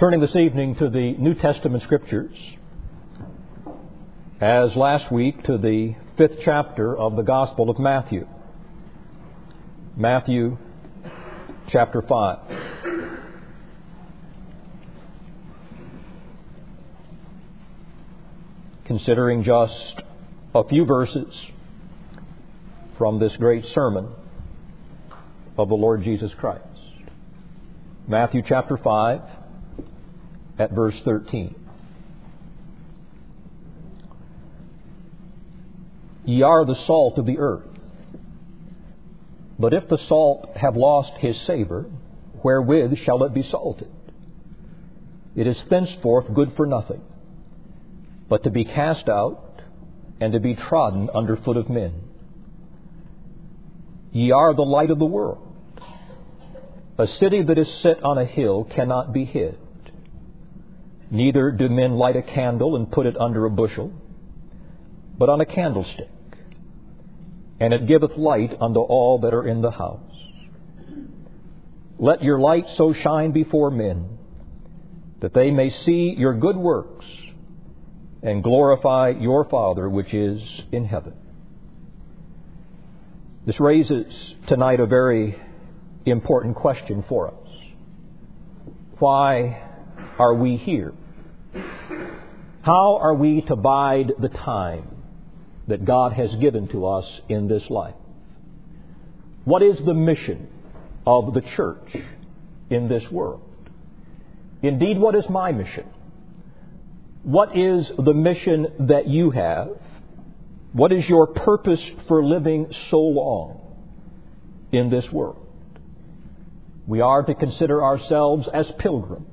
Turning this evening to the New Testament Scriptures, as last week to the 5th chapter of the Gospel of Matthew. Matthew chapter 5. Considering just a few verses from this great sermon of the Lord Jesus Christ. Matthew chapter 5 at verse 13. Ye are the salt of the earth. But if the salt have lost his savour, wherewith shall it be salted? It is thenceforth good for nothing, but to be cast out and to be trodden under foot of men. Ye are the light of the world. A city that is set on a hill cannot be hid. Neither do men light a candle and put it under a bushel, but on a candlestick, and it giveth light unto all that are in the house. Let your light so shine before men, that they may see your good works, and glorify your Father which is in heaven. This raises tonight a very important question for us. Why are we here? How are we to bide the time that God has given to us in this life? What is the mission of the church in this world? Indeed, what is my mission? What is the mission that you have? What is your purpose for living so long in this world? We are to consider ourselves as pilgrims.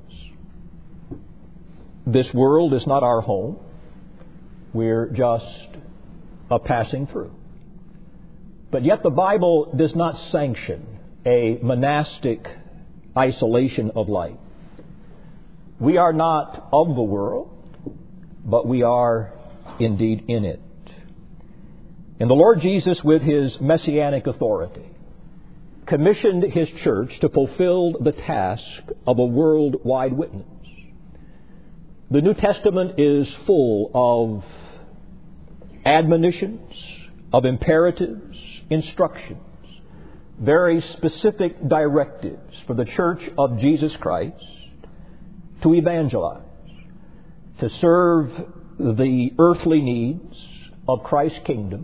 This world is not our home. We're just a passing through. But yet the Bible does not sanction a monastic isolation of life. We are not of the world, but we are indeed in it. And the Lord Jesus, with His messianic authority, commissioned His church to fulfill the task of a worldwide witness. The New Testament is full of admonitions, of imperatives, instructions, very specific directives for the church of Jesus Christ to evangelize, to serve the earthly needs of Christ's kingdom,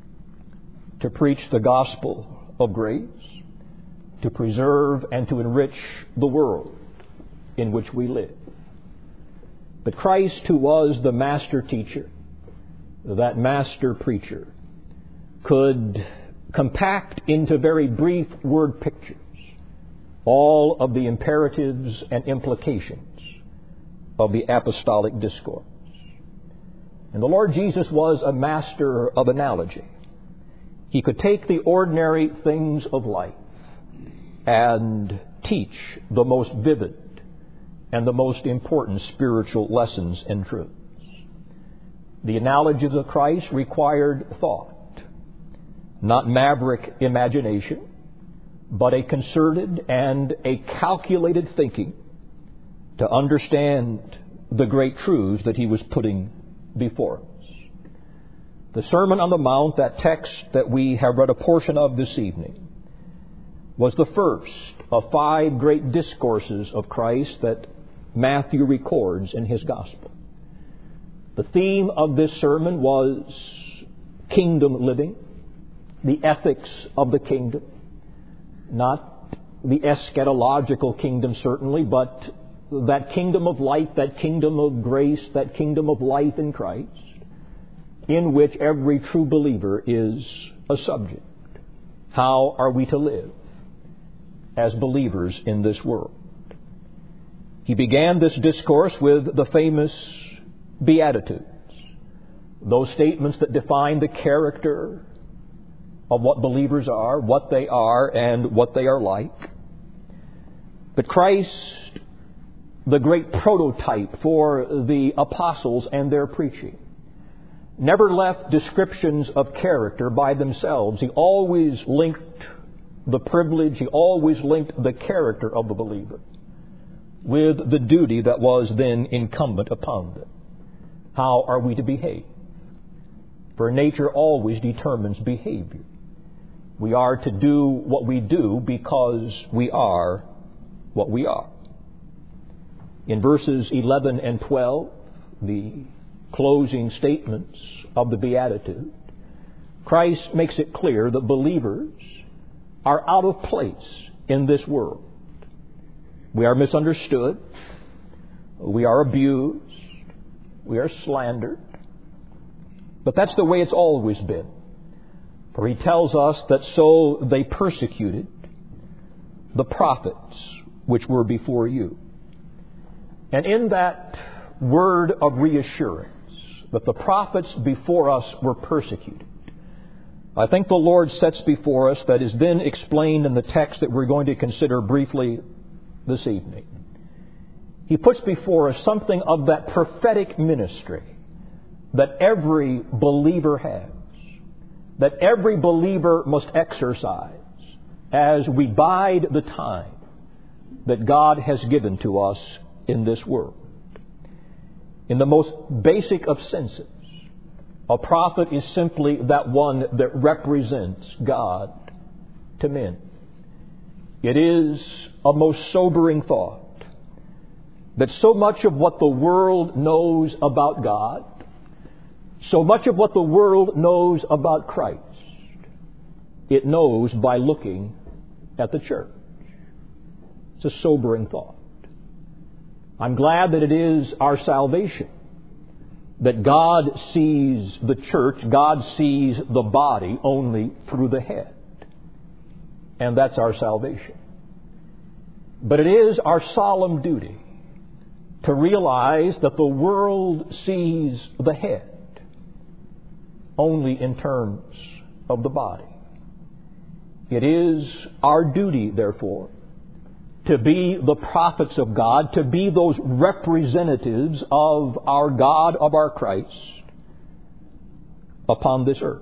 to preach the gospel of grace, to preserve and to enrich the world in which we live. But Christ, who was the master teacher, that master preacher, could compact into very brief word pictures all of the imperatives and implications of the apostolic discourse. And the Lord Jesus was a master of analogy. He could take the ordinary things of life and teach the most vivid and the most important spiritual lessons and truths. The analogies of Christ required thought, not maverick imagination, but a concerted and a calculated thinking to understand the great truths that He was putting before us. The Sermon on the Mount, that text that we have read a portion of this evening, was the first of 5 great discourses of Christ that Matthew records in his Gospel. The theme of this sermon was kingdom living, the ethics of the kingdom, not the eschatological kingdom certainly, but that kingdom of light, that kingdom of grace, that kingdom of life in Christ, in which every true believer is a subject. How are we to live as believers in this world? He began this discourse with the famous Beatitudes, those statements that define the character of what believers are, what they are, and what they are like. But Christ, the great prototype for the apostles and their preaching, never left descriptions of character by themselves. He always linked the privilege, he always linked the character of the believer with the duty that was then incumbent upon them. How are we to behave? For nature always determines behavior. We are to do what we do because we are what we are. In verses 11 and 12, the closing statements of the Beatitude, Christ makes it clear that believers are out of place in this world. We are misunderstood. We are abused. We are slandered. But that's the way it's always been. For he tells us that so they persecuted the prophets which were before you. And in that word of reassurance that the prophets before us were persecuted, I think the Lord sets before us, that is then explained in the text that we're going to consider briefly this evening. He puts before us something of that prophetic ministry that every believer has, that every believer must exercise as we bide the time that God has given to us in this world. In the most basic of senses, a prophet is simply that one that represents God to men. It is a most sobering thought that so much of what the world knows about God, so much of what the world knows about Christ, it knows by looking at the church. It's a sobering thought. I'm glad that it is our salvation that God sees the church, God sees the body only through the head. And that's our salvation. But it is our solemn duty to realize that the world sees the head only in terms of the body. It is our duty, therefore, to be the prophets of God, to be those representatives of our God, of our Christ, upon this earth.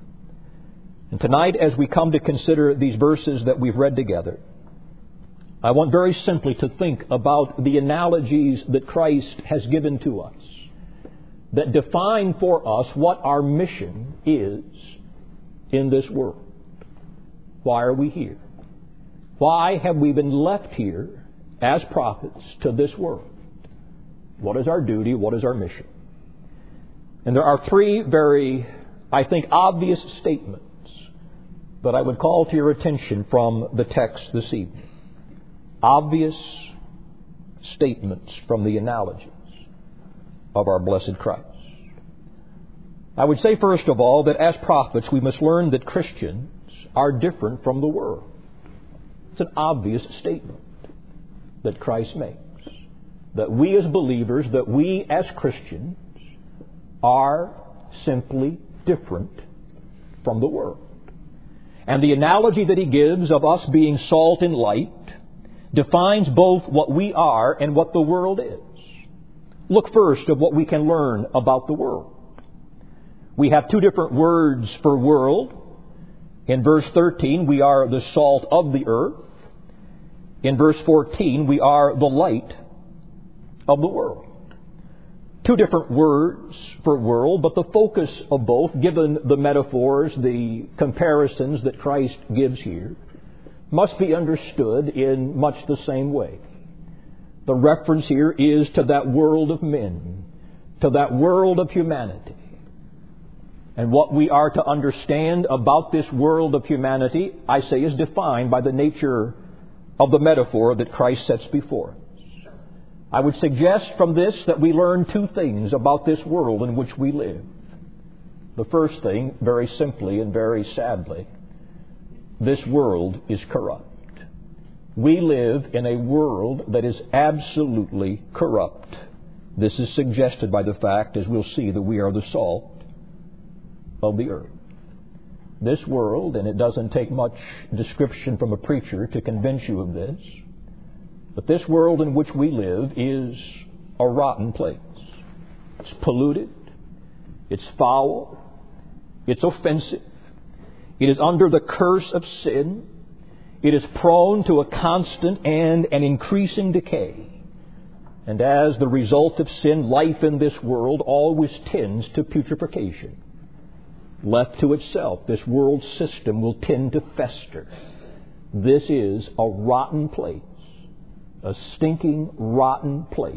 And tonight, as we come to consider these verses that we've read together, I want very simply to think about the analogies that Christ has given to us that define for us what our mission is in this world. Why are we here? Why have we been left here as prophets to this world? What is our duty? What is our mission? And there are three very, I think, obvious statements that I would call to your attention from the text this evening. Obvious statements from the analogies of our blessed Christ. I would say, first of all, that as prophets we must learn that Christians are different from the world. It's an obvious statement that Christ makes. That we as believers, that we as Christians are simply different from the world. And the analogy that he gives of us being salt and light defines both what we are and what the world is. Look first at what we can learn about the world. We have two different words for world. In verse 13, we are the salt of the earth. In verse 14, we are the light of the world. Two different words for world, but the focus of both, given the metaphors, the comparisons that Christ gives here, must be understood in much the same way. The reference here is to that world of men, to that world of humanity. And what we are to understand about this world of humanity, I say, is defined by the nature of the metaphor that Christ sets before us. I would suggest from this that we learn two things about this world in which we live. The first thing, very simply and very sadly, this world is corrupt. We live in a world that is absolutely corrupt. This is suggested by the fact, as we'll see, that we are the salt of the earth. This world, and it doesn't take much description from a preacher to convince you of this, but this world in which we live is a rotten place. It's polluted. It's foul. It's offensive. It is under the curse of sin. It is prone to a constant and an increasing decay. And as the result of sin, life in this world always tends to putrefaction. Left to itself, this world system will tend to fester. This is a rotten place, a stinking, rotten place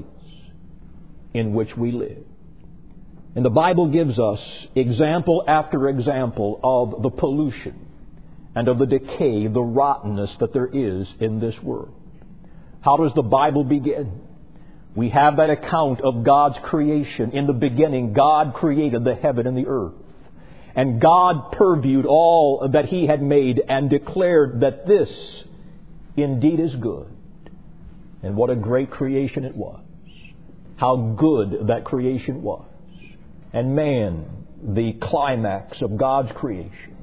in which we live. And the Bible gives us example after example of the pollution and of the decay, the rottenness that there is in this world. How does the Bible begin? We have that account of God's creation. In the beginning, God created the heaven and the earth. And God purviewed all that He had made and declared that this indeed is good. And what a great creation it was. How good that creation was. And man, the climax of God's creation.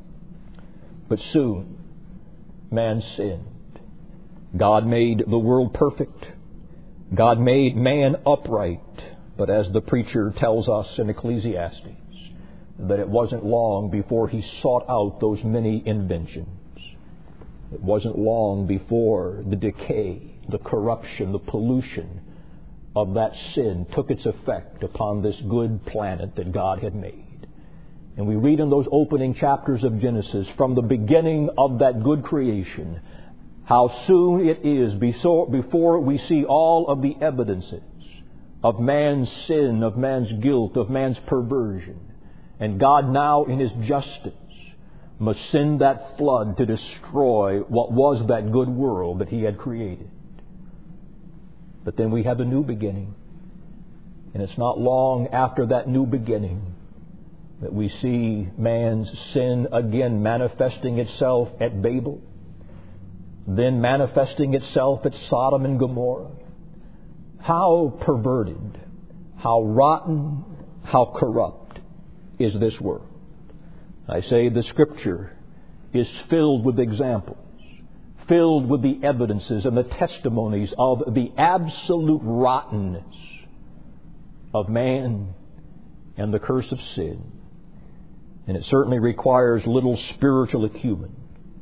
But soon, man sinned. God made the world perfect. God made man upright. But as the preacher tells us in Ecclesiastes, that it wasn't long before he sought out those many inventions. It wasn't long before the decay, the corruption, the pollution of that sin took its effect upon this good planet that God had made. And we read in those opening chapters of Genesis, from the beginning of that good creation, how soon it is before we see all of the evidences of man's sin, of man's guilt, of man's perversion. And God now in His justice must send that flood to destroy what was that good world that He had created. But then we have a new beginning. And it's not long after that new beginning that we see man's sin again manifesting itself at Babel, then manifesting itself at Sodom and Gomorrah. How perverted, how rotten, how corrupt is this world. I say the Scripture is filled with examples, filled with the evidences and the testimonies of the absolute rottenness of man and the curse of sin. And it certainly requires little spiritual acumen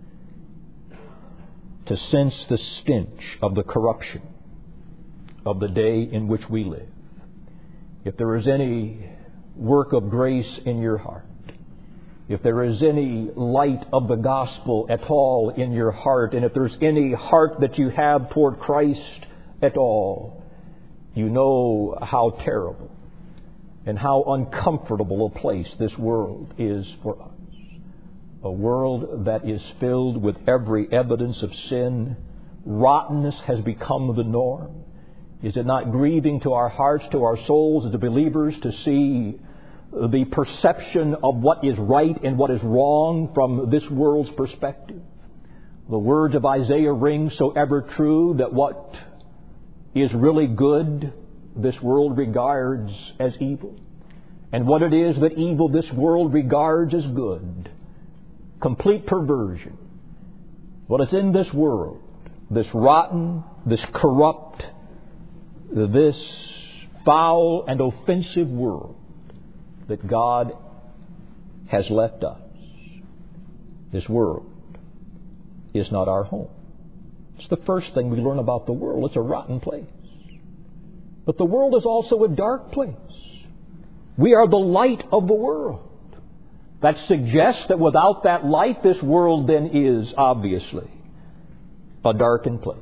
to sense the stench of the corruption of the day in which we live. If there is any work of grace in your heart, if there is any light of the gospel at all in your heart, and if there's any heart that you have toward Christ at all, you know how terrible and how uncomfortable a place this world is for us. A world that is filled with every evidence of sin. Rottenness has become the norm. Is it not grieving to our hearts, to our souls as believers, to see the perception of what is right and what is wrong from this world's perspective? The words of Isaiah ring so ever true that what is really good, this world regards as evil. And what it is that evil, this world regards as good. Complete perversion. What is in this world, this rotten, this corrupt, this foul and offensive world that God has left us. This world is not our home. It's the first thing we learn about the world. It's a rotten place. But the world is also a dark place. We are the light of the world. That suggests that without that light, this world then is obviously a darkened place.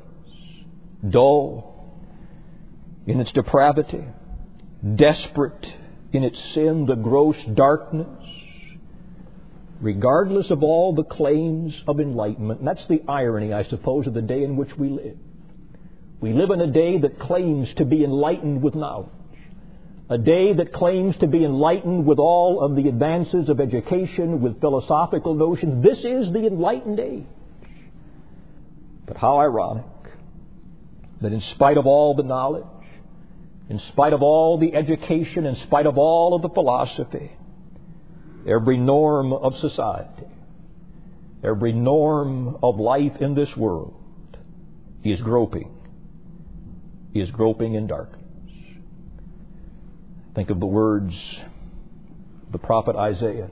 Dull in its depravity, desperate in its sin, the gross darkness, regardless of all the claims of enlightenment. And that's the irony, I suppose, of the day in which we live. We live in a day that claims to be enlightened with knowledge. A day that claims to be enlightened with all of the advances of education, with philosophical notions. This is the enlightened age. But how ironic that in spite of all the knowledge, in spite of all the education, in spite of all of the philosophy, every norm of society, every norm of life in this world is groping in darkness. Think of the words of the prophet Isaiah.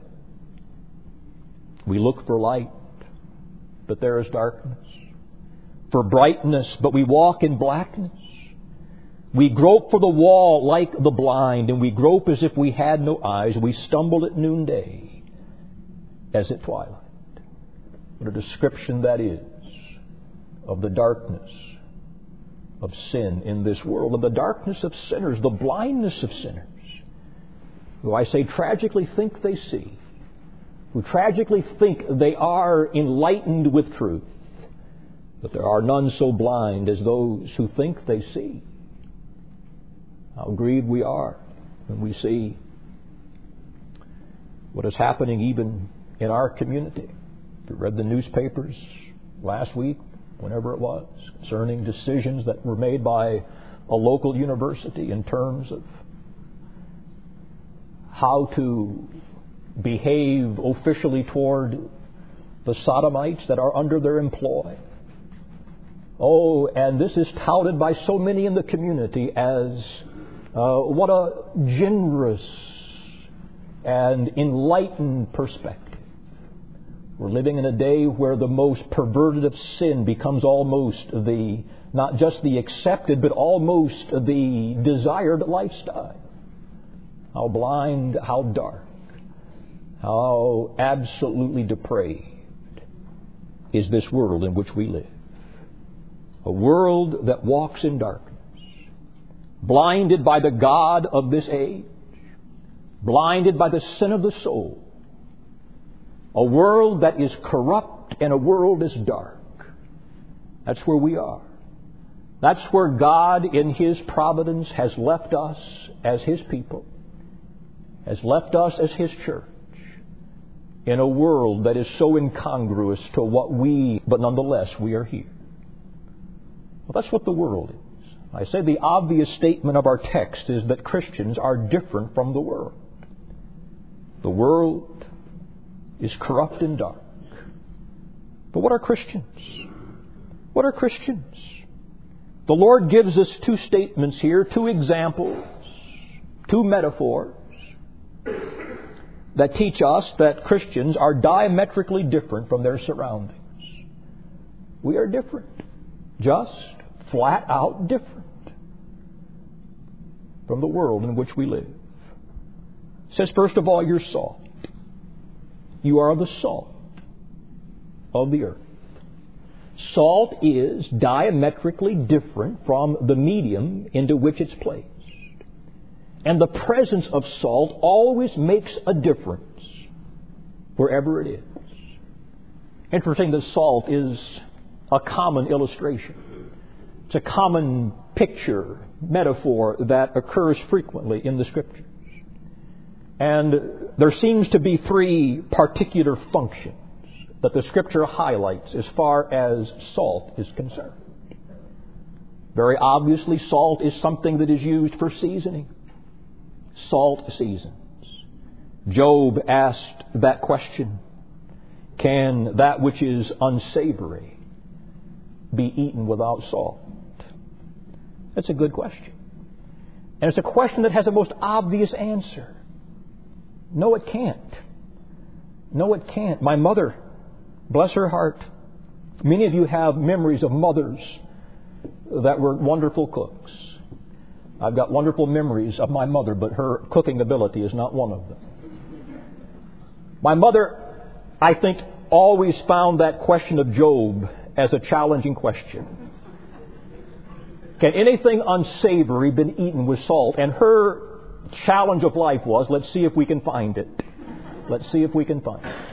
We look for light, but there is darkness. For brightness, but we walk in blackness. We grope for the wall like the blind, and we grope as if we had no eyes. We stumble at noonday as at twilight. What a description that is of the darkness of sin in this world, of the darkness of sinners, the blindness of sinners, who I say tragically think they see, who tragically think they are enlightened with truth, but there are none so blind as those who think they see. How grieved we are when we see what is happening even in our community. If you read the newspapers last week, whenever it was, concerning decisions that were made by a local university in terms of how to behave officially toward the sodomites that are under their employ. Oh, and this is touted by so many in the community as what a generous and enlightened perspective. We're living in a day where the most perverted of sin becomes almost the, not just the accepted, but almost the desired lifestyle. How blind, how dark, how absolutely depraved is this world in which we live. A world that walks in darkness, blinded by the God of this age, blinded by the sin of the soul. A world that is corrupt and a world is dark. That's where we are. That's where God in His providence has left us as His people, has left us as His church, in a world that is so incongruous to what but nonetheless we are here. Well, that's what the world is. I say the obvious statement of our text is that Christians are different from the world. The world is corrupt and dark. But what are Christians? What are Christians? The Lord gives us two statements here, two examples, two metaphors that teach us that Christians are diametrically different from their surroundings. We are different. Just flat out different from the world in which we live. It says, first of all, you're salt. You are the salt of the earth. Salt is diametrically different from the medium into which it's placed. And the presence of salt always makes a difference wherever it is. Interesting that salt is a common illustration. It's a common picture, metaphor that occurs frequently in the Scriptures. And there seems to be three particular functions that the Scripture highlights as far as salt is concerned. Very obviously, salt is something that is used for seasoning. Salt seasons. Job asked that question, can that which is unsavory be eaten without salt? That's a good question. And it's a question that has a most obvious answer. No, it can't. No, it can't. My mother, bless her heart, many of you have memories of mothers that were wonderful cooks. I've got wonderful memories of my mother, but her cooking ability is not one of them. My mother, I think, always found that question of Job as a challenging question. Can anything unsavory be eaten with salt? And her challenge of life was, let's see if we can find it. Let's see if we can find it.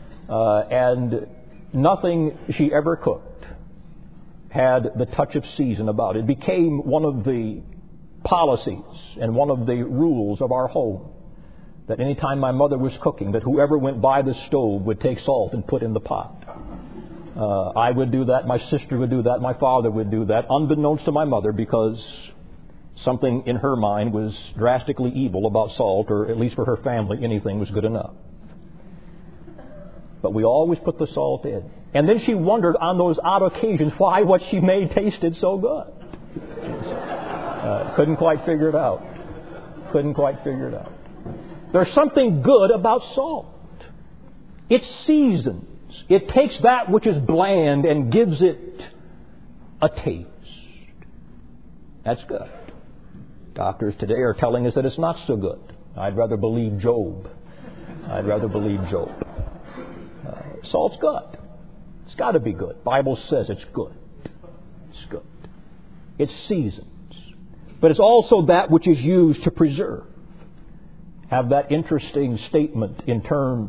And nothing she ever cooked had the touch of season about it. It became one of the policies and one of the rules of our home that any time my mother was cooking, that whoever went by the stove would take salt and put in the pot. I would do that, my sister would do that, my father would do that, unbeknownst to my mother, because something in her mind was drastically evil about salt, or at least for her family, anything was good enough. But we always put the salt in. And then she wondered on those odd occasions why what she made tasted so good. Couldn't quite figure it out. Couldn't quite figure it out. There's something good about salt. It seasons. It takes that which is bland and gives it a taste. That's good. Doctors today are telling us that it's not so good. I'd rather believe Job. Salt's good. It's got to be good. Bible says it's good. It's good. It's seasons. But it's also that which is used to preserve. Have that interesting statement in terms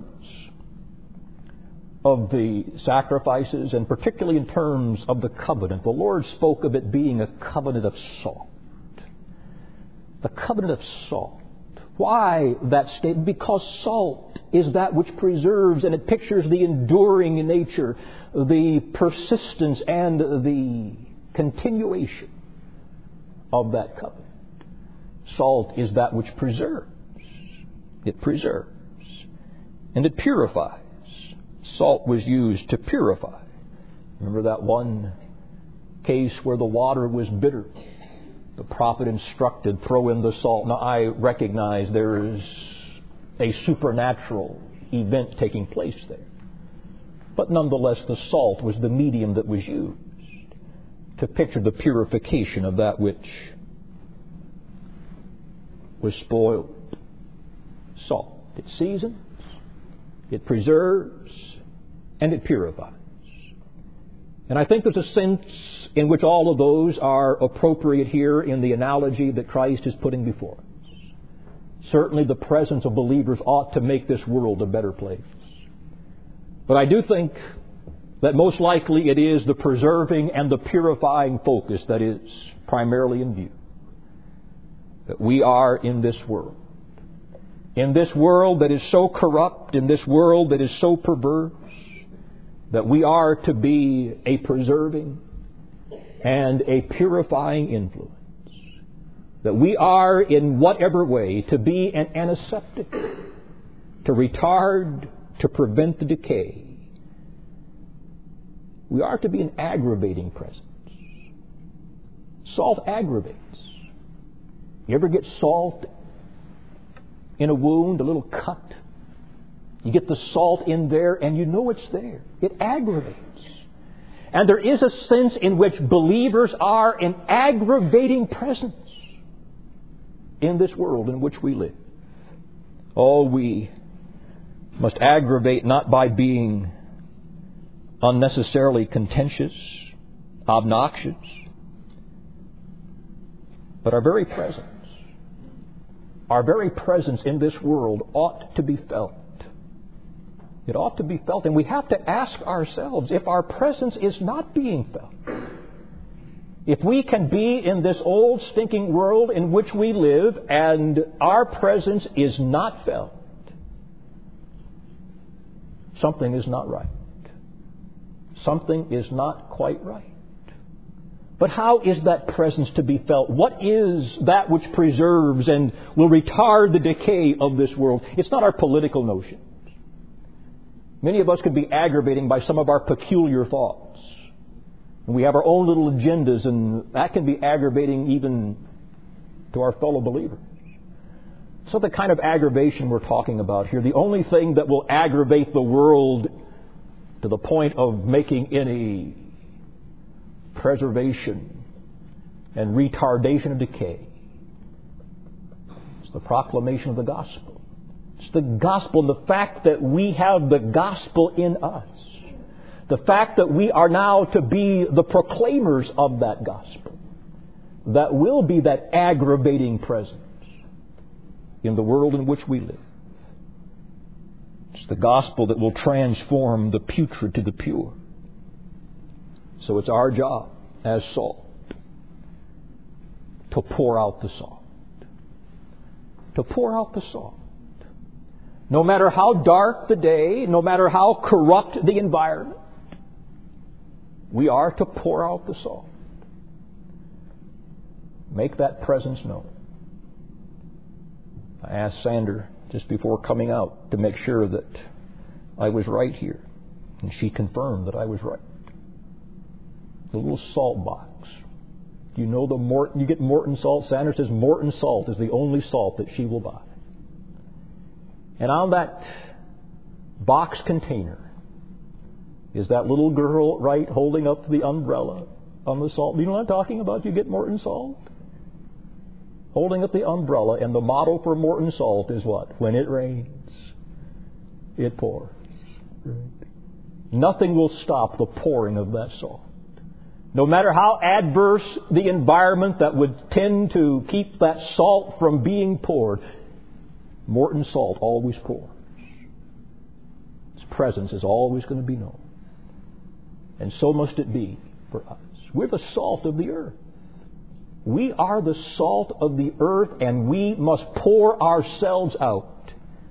of the sacrifices, and particularly in terms of the covenant. The Lord spoke of it being a covenant of salt. The covenant of salt. Why that statement? Because salt is that which preserves, and it pictures the enduring nature, the persistence, and the continuation of that covenant. Salt is that which preserves. It preserves. And it purifies. Salt was used to purify. Remember that one case where the water was bitter? The prophet instructed, throw in the salt. Now, I recognize there is a supernatural event taking place there. But nonetheless, the salt was the medium that was used to picture the purification of that which was spoiled. Salt. It seasons, it preserves, and it purifies. And I think there's a sense in which all of those are appropriate here in the analogy that Christ is putting before us. Certainly the presence of believers ought to make this world a better place. But I do think that most likely it is the preserving and the purifying focus that is primarily in view. That we are in this world. In this world that is so corrupt, in this world that is so perverse, that we are to be a preserving and a purifying influence. That we are, in whatever way, to be an antiseptic, to retard, to prevent the decay. We are to be an aggravating presence. Salt aggravates. You ever get salt in a wound, a little cut? You get the salt in there and you know it's there. It aggravates. And there is a sense in which believers are an aggravating presence in this world in which we live. Oh, we must aggravate not by being unnecessarily contentious, obnoxious, but our very presence in this world ought to be felt. It ought to be felt, and we have to ask ourselves if our presence is not being felt. If we can be in this old stinking world in which we live and our presence is not felt, something is not right. Something is not quite right. But how is that presence to be felt? What is that which preserves and will retard the decay of this world? It's not our political notions. Many of us could be aggravating by some of our peculiar thoughts. And we have our own little agendas, and that can be aggravating even to our fellow believers. So the kind of aggravation we're talking about here, the only thing that will aggravate the world to the point of making any preservation and retardation of decay, is the proclamation of the gospel. It's the gospel, and the fact that we have the gospel in us. The fact that we are now to be the proclaimers of that gospel. That will be that aggravating presence in the world in which we live. It's the gospel that will transform the putrid to the pure. So it's our job as salt to pour out the salt. To pour out the salt. No matter how dark the day, no matter how corrupt the environment, we are to pour out the salt. Make that presence known. I asked Sandra just before coming out to make sure that I was right here. And she confirmed that I was right. The little salt box. You know the Morton, you get Morton salt. Sandra says Morton salt is the only salt that she will buy. And on that box container is that little girl, right, holding up the umbrella on the salt. You know what I'm talking about? You get Morton salt. holding up the umbrella, and the motto for Morton Salt is what? When it rains, it pours. Nothing will stop the pouring of that salt. No matter how adverse the environment that would tend to keep that salt from being poured, Morton Salt always pours. Its presence is always going to be known. And so must it be for us. We're the salt of the earth. We are the salt of the earth, and we must pour ourselves out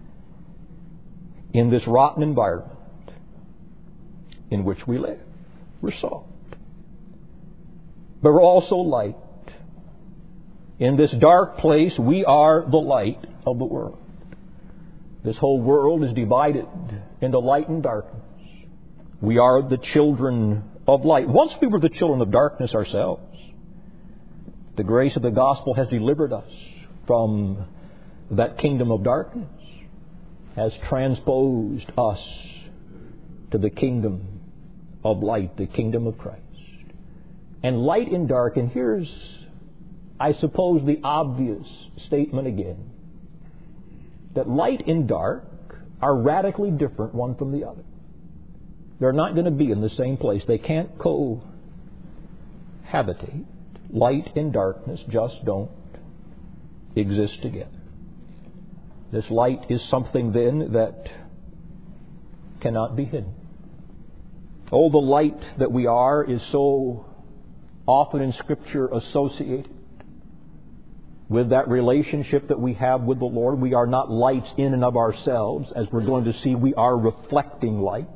in this rotten environment in which we live. We're salt. But we're also light. In this dark place, we are the light of the world. This whole world is divided into light and darkness. We are the children of light. Once we were the children of darkness ourselves. The grace of the gospel has delivered us from that kingdom of darkness, has transposed us to the kingdom of light, the kingdom of Christ. And light and dark, and here's, I suppose, the obvious statement again, that light and dark are radically different one from the other. They're not going to be in the same place. They can't cohabitate. Light and darkness just don't exist together. This light is something then that cannot be hidden. Oh, the light that we are is so often in Scripture associated with that relationship that we have with the Lord. We are not lights in and of ourselves. As we're going to see, we are reflecting lights.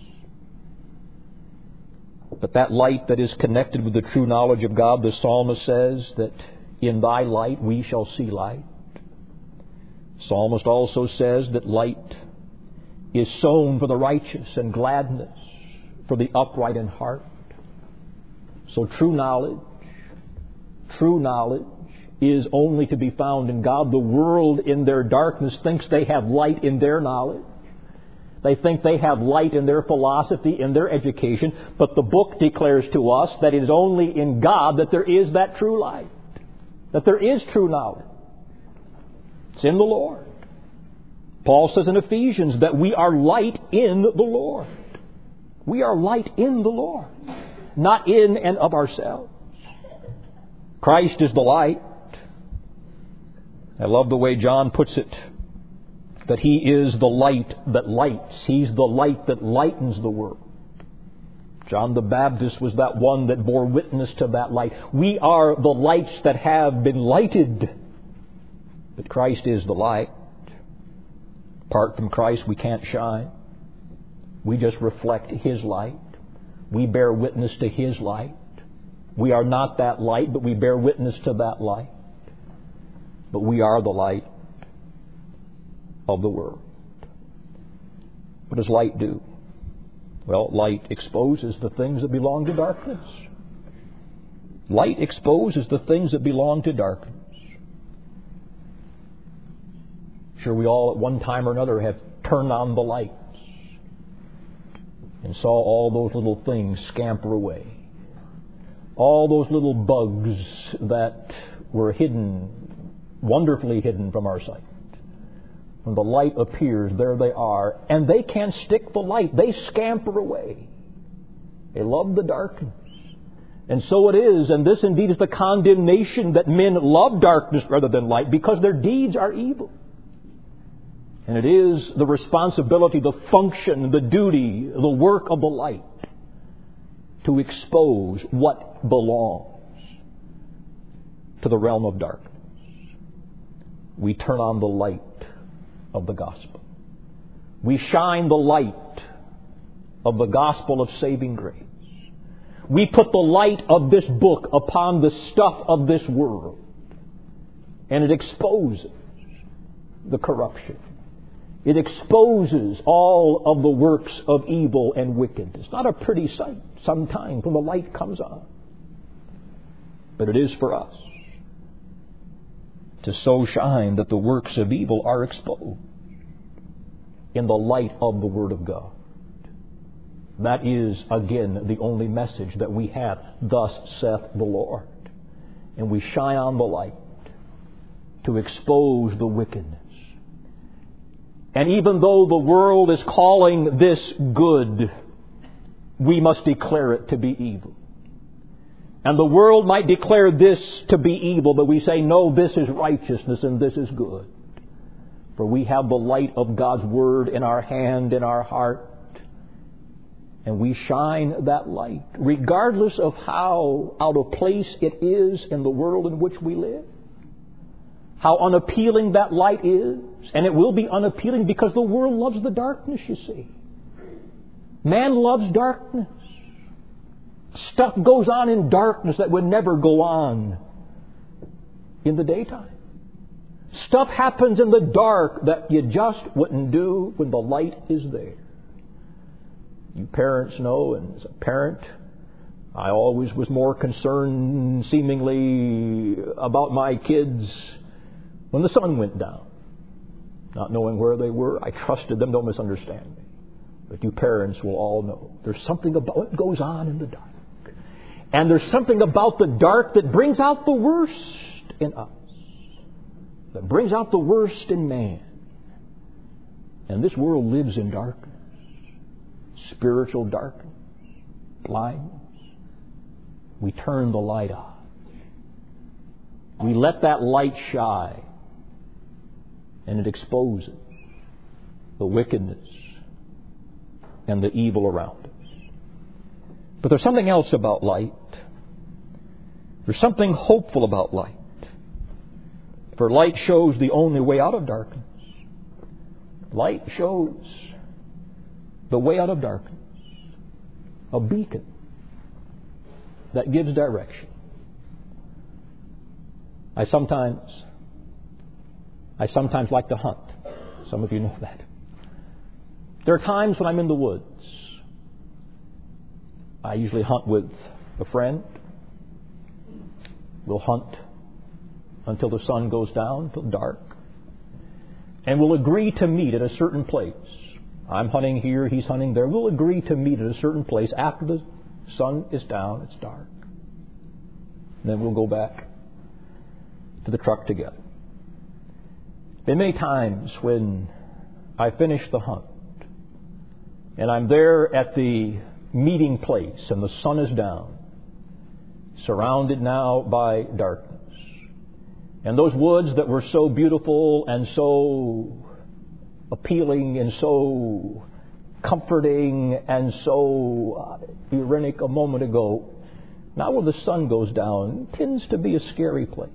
But that light that is connected with the true knowledge of God, the psalmist says that in thy light we shall see light. The psalmist also says that light is sown for the righteous and gladness for the upright in heart. So true knowledge is only to be found in God. The world in their darkness thinks they have light in their knowledge. They think they have light in their philosophy, in their education. But the book declares to us that it is only in God that there is that true light. That there is true knowledge. It's in the Lord. Paul says in Ephesians that we are light in the Lord. We are light in the Lord. Not in and of ourselves. Christ is the light. I love the way John puts it, that He is the light that lights. He's the light that lightens the world. John the Baptist was that one that bore witness to that light. We are the lights that have been lighted. But Christ is the light. Apart from Christ, we can't shine. We just reflect His light. We bear witness to His light. We are not that light, but we bear witness to that light. But we are the light of the world. What does light do? Well, light exposes the things that belong to darkness. Light exposes the things that belong to darkness. Sure, we all at one time or another have turned on the lights and saw all those little things scamper away. All those little bugs that were hidden, wonderfully hidden from our sight. When the light appears, there they are. And they can't stick the light. They scamper away. They love the darkness. And so it is, and this indeed is the condemnation, that men love darkness rather than light, because their deeds are evil. And it is the responsibility, the function, the duty, the work of the light to expose what belongs to the realm of darkness. We turn on the light of the gospel. We shine the light of the gospel of saving grace. We put the light of this book upon the stuff of this world, and it exposes the corruption. It exposes all of the works of evil and wickedness. It's not a pretty sight sometimes when the light comes on, but it is for us to so shine that the works of evil are exposed in the light of the Word of God. That is, again, the only message that we have. Thus saith the Lord. And we shine on the light to expose the wickedness. And even though the world is calling this good, we must declare it to be evil. And the world might declare this to be evil, but we say, no, this is righteousness and this is good. For we have the light of God's Word in our hand, in our heart, and we shine that light, regardless of how out of place it is in the world in which we live. How unappealing that light is. And it will be unappealing because the world loves the darkness, you see. Man loves darkness. Stuff goes on in darkness that would never go on in the daytime. Stuff happens in the dark that you just wouldn't do when the light is there. You parents know, and as a parent, I always was more concerned, seemingly, about my kids when the sun went down. Not knowing where they were, I trusted them. Don't misunderstand me. But you parents will all know there's something about what goes on in the dark. And there's something about the dark that brings out the worst in us. That brings out the worst in man. And this world lives in darkness. Spiritual darkness. Blindness. We turn the light off. We let that light shine. And it exposes the wickedness and the evil around us. But there's something else about light. There's something hopeful about light. For light shows the only way out of darkness. Light shows the way out of darkness. A beacon that gives direction. I sometimes like to hunt. Some of you know that. There are times when I'm in the woods. I usually hunt with a friend. We'll hunt until the sun goes down, till dark. And we'll agree to meet at a certain place. I'm hunting here, he's hunting there. We'll agree to meet at a certain place after the sun is down, it's dark. And then we'll go back to the truck together. There are many times when I finish the hunt and I'm there at the meeting place and the sun is down, surrounded now by darkness. And those woods that were so beautiful and so appealing and so comforting and so ironic a moment ago, now when the sun goes down, tends to be a scary place.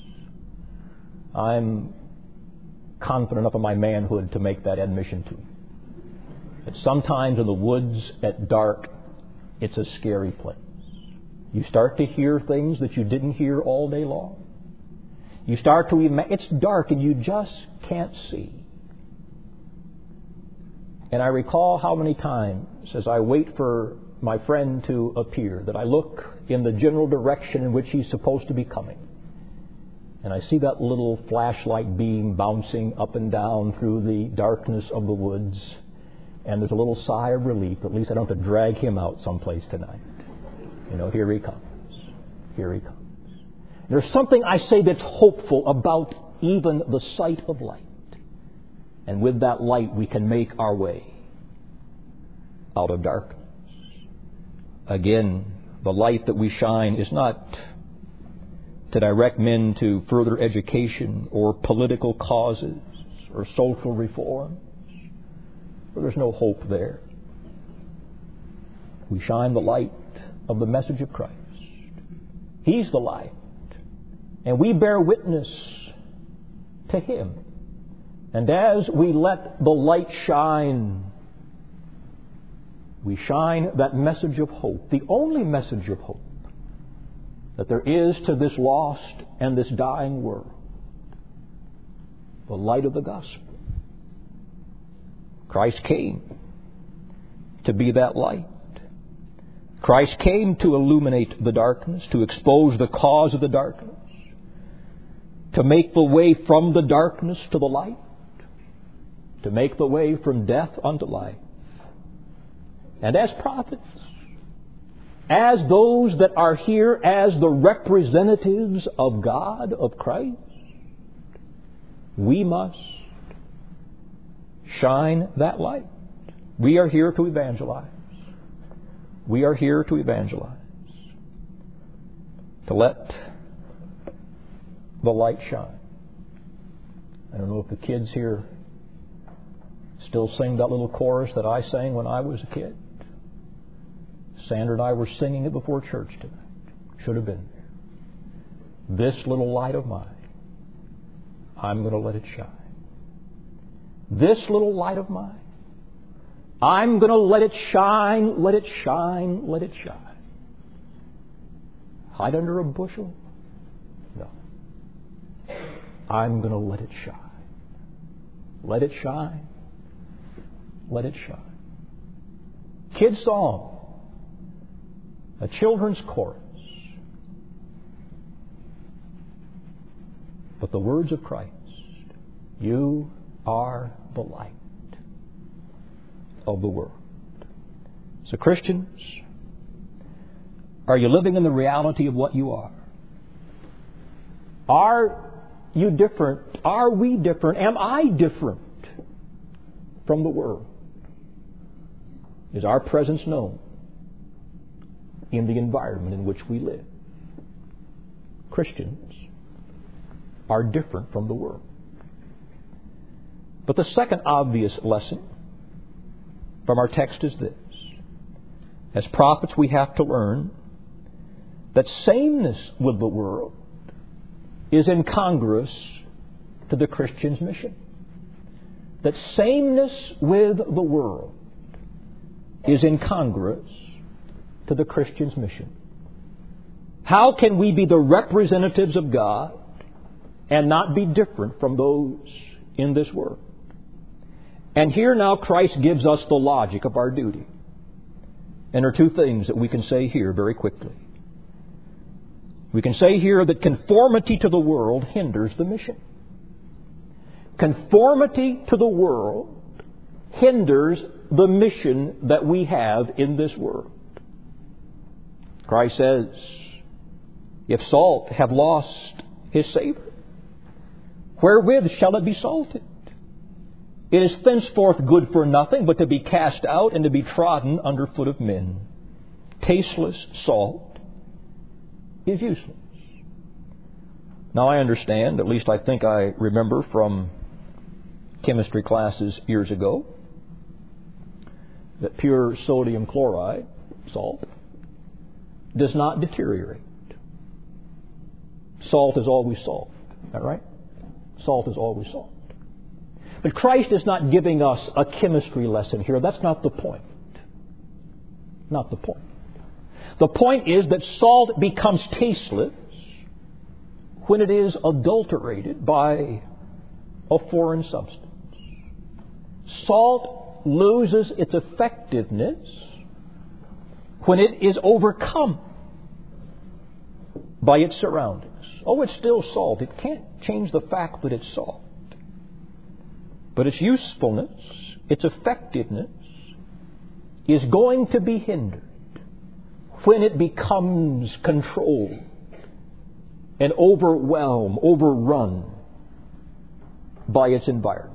I'm confident enough of my manhood to make that admission to you. That sometimes in the woods at dark, it's a scary place. You start to hear things that you didn't hear all day long. You start to imagine, it's dark and you just can't see. And I recall how many times, as I wait for my friend to appear, that I look in the general direction in which he's supposed to be coming. And I see that little flashlight beam bouncing up and down through the darkness of the woods. And there's a little sigh of relief. At least I don't have to drag him out someplace tonight. You know, here he comes. Here he comes. There's something, I say, that's hopeful about even the sight of light. And with that light, we can make our way out of darkness. Again, the light that we shine is not to direct men to further education or political causes or social reforms. For there's no hope there. We shine the light of the message of Christ. He's the light. And we bear witness to Him. And as we let the light shine, we shine that message of hope, the only message of hope that there is to this lost and this dying world. The light of the gospel. Christ came to be that light. Christ came to illuminate the darkness, to expose the cause of the darkness, to make the way from the darkness to the light, to make the way from death unto life. And as prophets, as those that are here as the representatives of God, of Christ, We must shine that light. We are here to evangelize. We are here to evangelize. To let the light shine. I don't know if the kids here still sing that little chorus that I sang when I was a kid. Sandra and I were singing it before church tonight. Should have been there. This little light of mine, I'm going to let it shine. This little light of mine, I'm going to let it shine, let it shine, let it shine. Hide under a bushel? No. I'm going to let it shine. Let it shine. Let it shine. Kids' song. A children's chorus. But the words of Christ. You are the light of the world. So Christians, are you living in the reality of what you are? Are you different? Are we different? Am I different from the world? Is our presence known in the environment in which we live? Christians are different from the world. But the second obvious lesson from our text is this. As prophets, we have to learn that sameness with the world is incongruous to the Christian's mission. That sameness with the world is incongruous to the Christian's mission. How can we be the representatives of God and not be different from those in this world? And here now Christ gives us the logic of our duty. And there are two things that we can say here very quickly. We can say here that conformity to the world hinders the mission. Conformity to the world hinders the mission that we have in this world. Christ says, if salt have lost his savor, wherewith shall it be salted? It is thenceforth good for nothing but to be cast out and to be trodden under foot of men. Tasteless salt is useless. Now I understand, at least I think I remember from chemistry classes years ago, that pure sodium chloride, salt, does not deteriorate. Salt is always salt. Is that right? Salt is always salt. But Christ is not giving us a chemistry lesson here. That's not the point. Not the point. The point is that salt becomes tasteless when it is adulterated by a foreign substance. Salt loses its effectiveness when it is overcome by its surroundings. Oh, it's still salt. It can't change the fact that it's salt. But its usefulness, its effectiveness, is going to be hindered when it becomes controlled and overrun by its environment.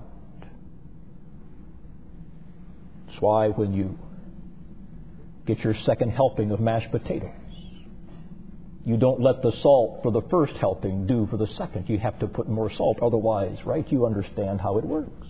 That's why when you get your second helping of mashed potatoes, you don't let the salt for the first helping do for the second. You have to put more salt. Otherwise, right, you understand how it works.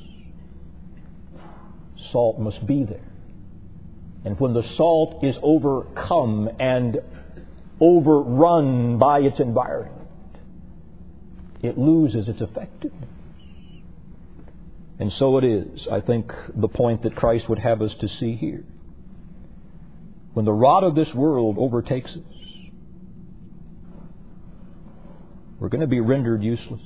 Salt must be there. And when the salt is overcome and overrun by its environment, it loses its effectiveness. And so it is, I think, the point that Christ would have us to see here. When the rod of this world overtakes us, we're going to be rendered useless.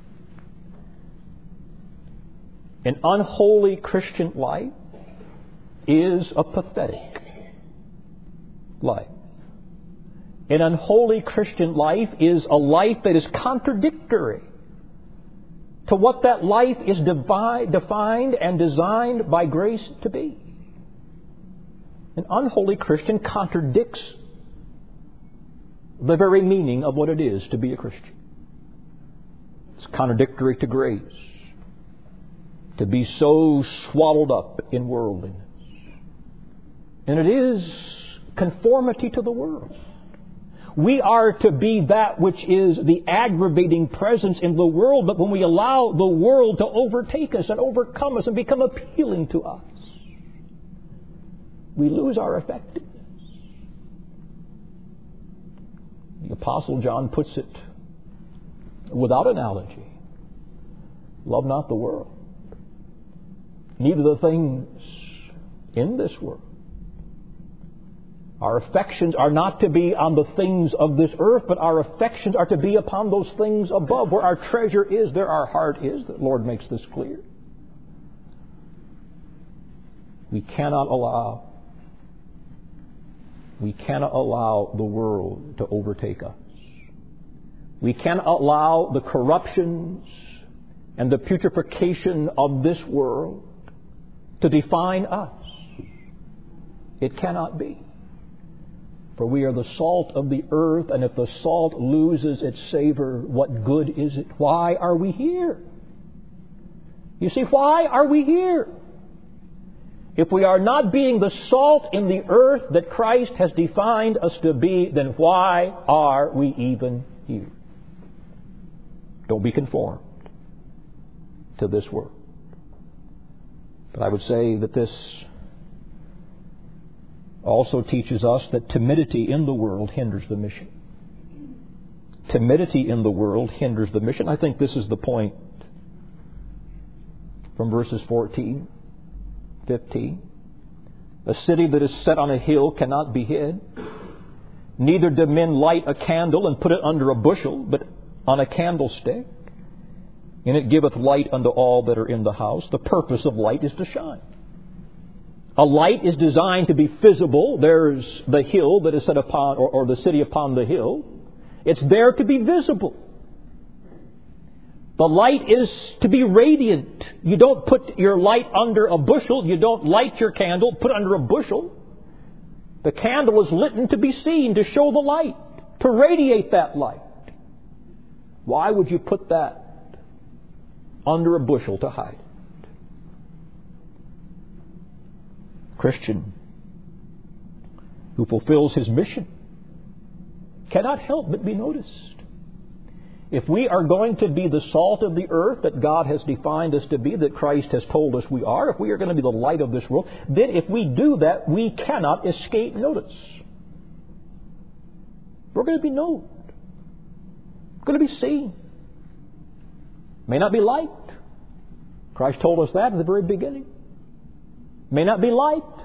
An unholy Christian life is a pathetic life. An unholy Christian life is a life that is contradictory to what that life is defined and designed by grace to be. An unholy Christian contradicts the very meaning of what it is to be a Christian. It's contradictory to grace to be so swallowed up in worldliness. And it is conformity to the world. We are to be that which is the aggravating presence in the world, but when we allow the world to overtake us and overcome us and become appealing to us, we lose our effectiveness. The Apostle John puts it without analogy. Love not the world, neither the things in this world. Our affections are not to be on the things of this earth, but our affections are to be upon those things above. Where our treasure is, there our heart is. The Lord makes this clear. We cannot allow the world to overtake us. We cannot allow the corruptions and the putrefaction of this world to define us. It cannot be. For we are the salt of the earth, and if the salt loses its savor, what good is it? Why are we here? You see, why are we here? If we are not being the salt in the earth that Christ has defined us to be, then why are we even here? Don't be conformed to this world. But I would say that this also teaches us that timidity in the world hinders the mission. Timidity in the world hinders the mission. I think this is the point from verses 14, 15. A city that is set on a hill cannot be hid. Neither do men light a candle and put it under a bushel, but on a candlestick, and it giveth light unto all that are in the house. The purpose of light is to shine. A light is designed to be visible. There's the hill that is set upon, or the city upon the hill. It's there to be visible. The light is to be radiant. You don't put your light under a bushel. You don't light your candle, put it under a bushel. The candle is lit to be seen, to show the light, to radiate that light. Why would you put that under a bushel to hide it? Christian who fulfills his mission cannot help but be noticed. If we are going to be the salt of the earth that God has defined us to be, that Christ has told us we are, if we are going to be the light of this world, then if we do that, we cannot escape notice. We're going to be known. We're going to be seen. May not be liked. Christ told us that at the very beginning. May not be liked.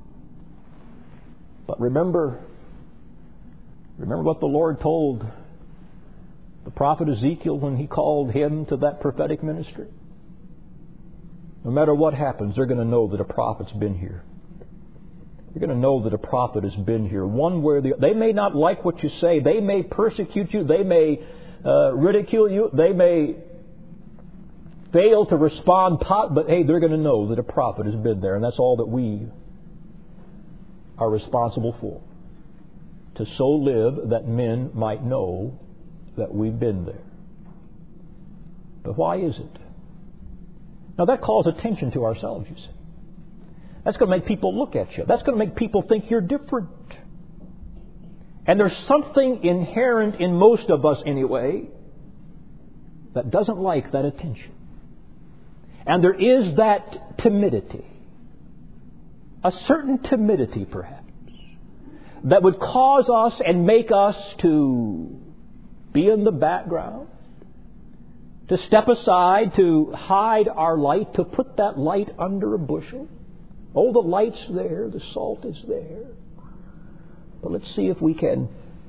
But remember what the Lord told the prophet Ezekiel when he called him to that prophetic ministry. No matter what happens, they're going to know that a prophet's been here. They're going to know that a prophet has been here. One where they may not like what you say. They may persecute you. They may ridicule you. They may fail to respond, but hey, they're going to know that a prophet has been there, and that's all that we are responsible for. To so live that men might know that we've been there. But why is it? Now that calls attention to ourselves, you see. That's going to make people look at you. That's going to make people think you're different. And there's something inherent in most of us anyway that doesn't like that attention. And there is that timidity, a certain timidity perhaps, that would cause us and make us to be in the background, to step aside, to hide our light, to put that light under a bushel. Oh, the light's there, the salt is there. But let's see if we can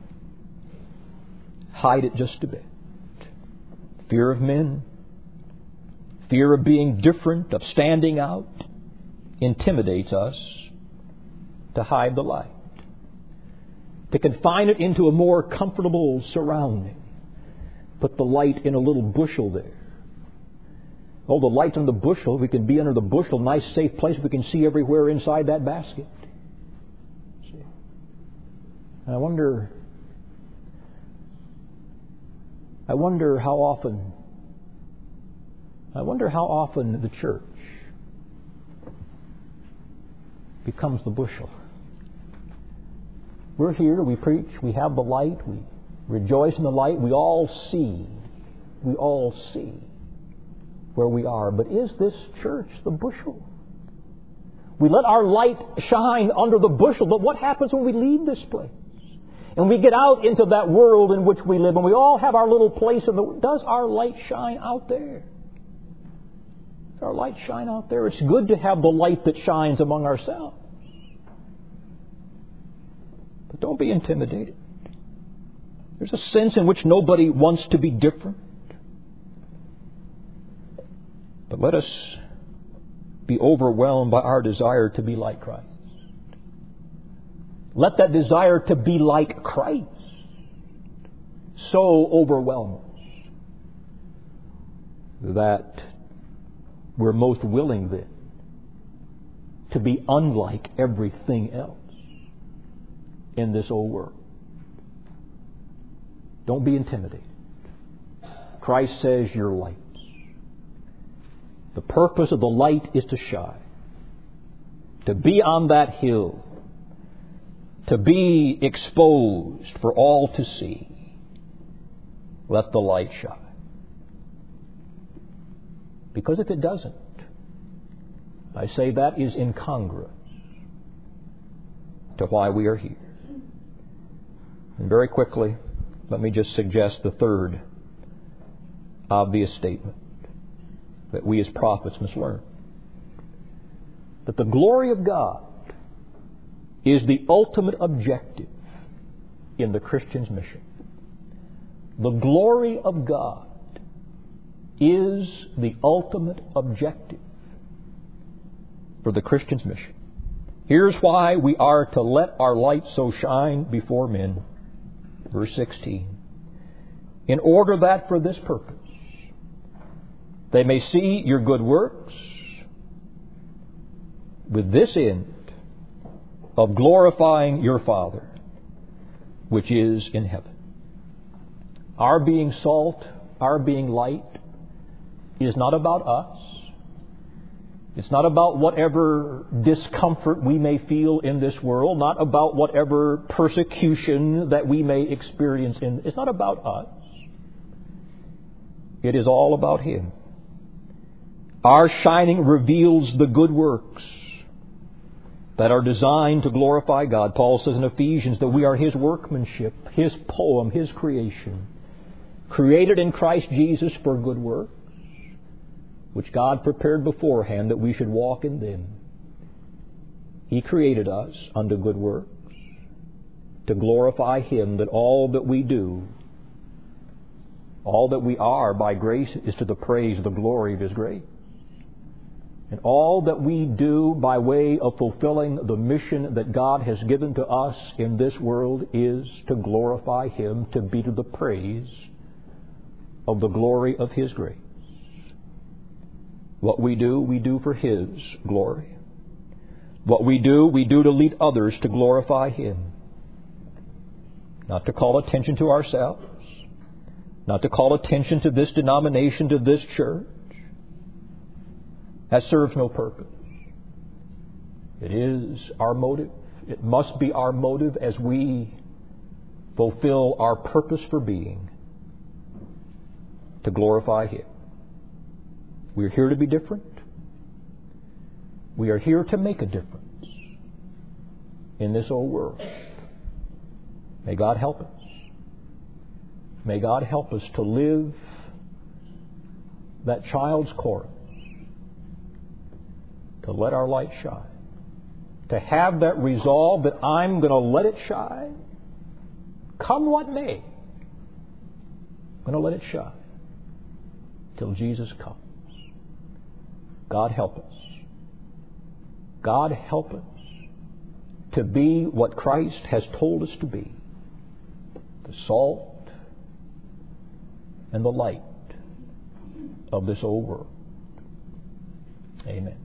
hide it just a bit. Fear of men, fear of being different, of standing out, intimidates us to hide the light, to confine it into a more comfortable surrounding. Put the light in a little bushel there. Oh, the light's in the bushel. We can be under the bushel, nice safe place. We can see everywhere inside that basket. See? And I wonder how often I wonder how often the church becomes the bushel. We're here, we preach, we have the light, we rejoice in the light, we all see where we are. But is this church the bushel? We let our light shine under the bushel, but what happens when we leave this place? And we get out into that world in which we live, and we all have our little place in the world. Does our light shine out there? Does our light shine out there? It's good to have the light that shines among ourselves. But don't be intimidated. There's a sense in which nobody wants to be different. But let us be overwhelmed by our desire to be like Christ. Let that desire to be like Christ so overwhelm us that we're most willing then to be unlike everything else in this old world. Don't be intimidated. Christ says you're lights. The purpose of the light is to shine, to be on that hill, to be exposed for all to see. Let the light shine. Because if it doesn't, I say that is incongruous to why we are here. And very quickly, let me just suggest the third obvious statement that we as prophets must learn. That the glory of God is the ultimate objective in the Christian's mission. The glory of God is the ultimate objective for the Christian's mission. Here's why we are to let our light so shine before men. Verse 16. In order that for this purpose they may see your good works with this end of glorifying your Father which is in heaven. Our being salt, our being light is not about us. It's not about whatever discomfort we may feel in this world, not about whatever persecution that we may experience in. It's not about us. It is all about Him. Our shining reveals the good works that are designed to glorify God. Paul says in Ephesians that we are His workmanship, His poem, His creation, created in Christ Jesus for good works, which God prepared beforehand that we should walk in them. He created us unto good works to glorify Him, that all that we do, all that we are by grace is to the praise of the glory of His grace. And all that we do by way of fulfilling the mission that God has given to us in this world is to glorify Him, to be to the praise of the glory of His grace. What we do for His glory. What we do to lead others to glorify Him. Not to call attention to ourselves. Not to call attention to this denomination, to this church. That serves no purpose. It is our motive. It must be our motive as we fulfill our purpose for being, to glorify Him. We're here to be different. We are here to make a difference in this old world. May God help us. May God help us to live that child's chorus, to let our light shine, to have that resolve that I'm going to let it shine, come what may. I'm going to let it shine till Jesus comes. God help us. God help us to be what Christ has told us to be, the salt and the light of this old world. Amen.